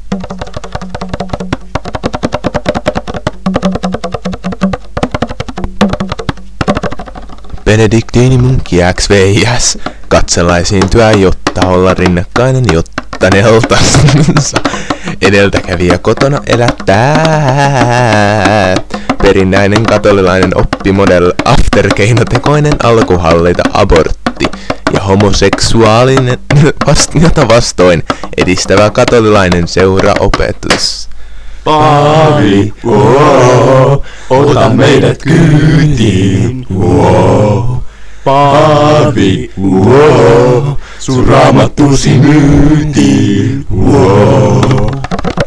Benediktiinimunkki XVS katsella esiintyä, jotta olla rinnakkainen, jotta neltansa edeltäkävijä kotona elättää. Perinnäinen katolilainen oppimodel, afterkeinotekoinen alkuhallita abortti ja homoseksuaalinen jota vastoin edistävä katolilainen seuraopetus. Paavi, ota meidät kyytiin, Paavi, sun raamattusi myyntiin,